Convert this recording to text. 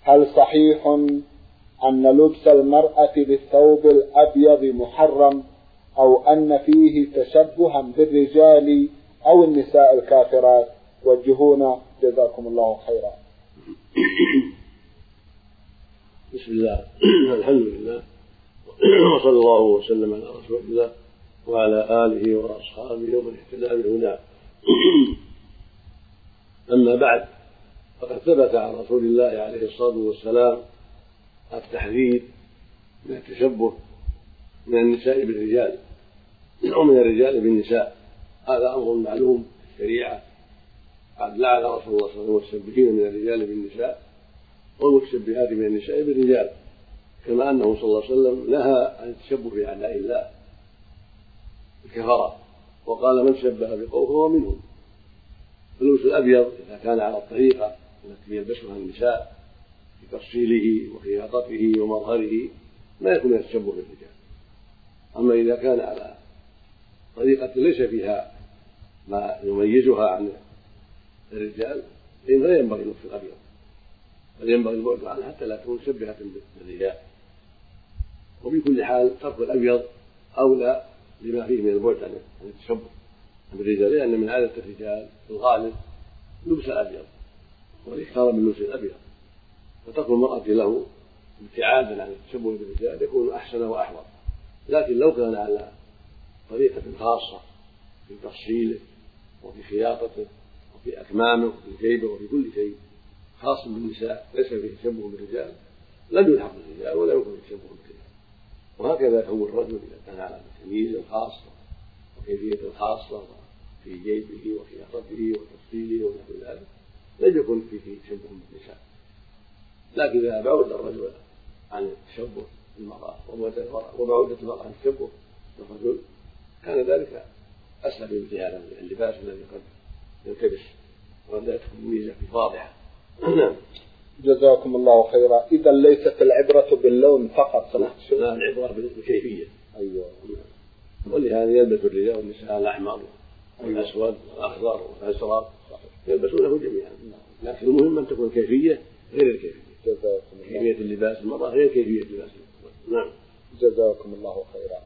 هل صحيح أن لبس المرأة بالثوب الأبيض محرم، أو أن فيه تشبها بالرجال أو النساء الكافرات؟ وجهونا جزاكم الله خيرا. بسم الله الحمد لله وصلى الله وسلم على رسول الله وعلى آله وأصحابه ومن اهتدى بهداه. أما بعد، فقد ثبت عن رسول الله عليه الصلاة والسلام التحذير من التشبه من النساء بالرجال أو من الرجال بالنساء. هذا أمر معلوم في الشريعة، قد لعن رسول الله صلى الله عليه وسلم المتشبهين من الرجال بالنساء والمتشبهات من النساء بالرجال، كما أنه صلى الله عليه وسلم نهى عن التشبه بأعداء الله الكفرة، وقال من شبه بقوم فهو منهم. اللبس الأبيض إذا كان على الطريقة التي يلبسها النساء في تفصيله وخياطته ومظهره ما يكون من التشبه بالرجال. أما إذا كان على طريقة ليس فيها ما يميزها عن الرجال فإن لا ينبغي اللبس الأبيض، بل ينبغي البعد عنه حتى لا تكون مشبهة بالرجال. وبكل حال ترك الأبيض أولى لما فيه من البعد عن التشبه بالرجال، لأن من عادة الرجال في الغالب لبس الأبيض والإكثار من لبس الأبيض، فترك المرأة له ابتعادا عن التشبه بالرجال يكون أحسن وأحوط. لكن لو كان على طريقة خاصة في تفصيله وفي خياطته وفي أكمامه وفي جيبه وفي كل شيء خاص بالنساء ليس فيه تشبه بالرجال لم يلحق بالرجال ولا يكون تشبه بالرجال. وهكذا يكون الرجل إذا كان على التمييز الخاص وكيفية الخاصة في جيبه وخياطته وتفصيله ونحو ذلك لم يكن فيه تشبه بالنساء. لكن إذا بعد الرجل عن التشبه بالمرأة وبعودة المرأة عن التشبه بالرجل كان ذلك أسهل في مثل هذا اللباس الذي قد يلتبس ولا تكون الميزة واضحة. جزاكم الله خيرا. إذا ليست العبرة باللون فقط، لا، العبرة بالكيفية. أيوة. ولهذا يلبس الرجال والنساء الأحمر والأسود والأخضر والأزرق يلبسونه جميعا، لكن المهم أن تكون الكيفية غير الكيفية. كيفية اللباس المرأة غير كيفية لباس المرأة. نعم. جزاكم الله خيرا.